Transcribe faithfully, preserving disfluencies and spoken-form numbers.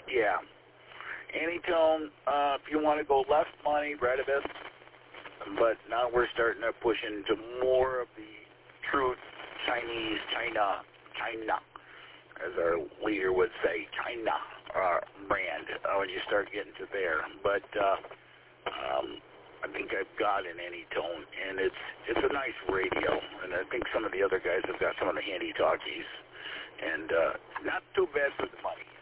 Yeah. Anytone, uh, if you want to go less money, right a bit. But now we're starting to push into more of the true Chinese, China, China, as our leader would say, China uh, brand, uh, when you start getting to there. But uh, um, I think I've got an Anytone, and it's it's a nice radio, and I think some of the other guys have got some of the handy talkies, and uh, not too bad for the money.